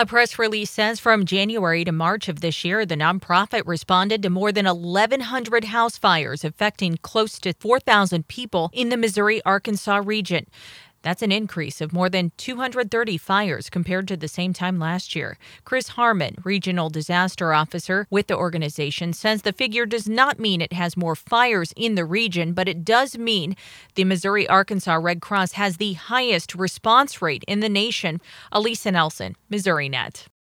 A press release says from January to March of this year, the nonprofit responded to more than 1,100 house fires affecting close to 4,000 people in the Missouri-Arkansas region. That's an increase of more than 230 fires compared to the same time last year. Chris Harmon, Regional Disaster Officer with the organization, says the figure does not mean it has more fires in the region, but it does mean the Missouri-Arkansas Red Cross has the highest response rate in the nation. Elisa Nelson, Missouri Net.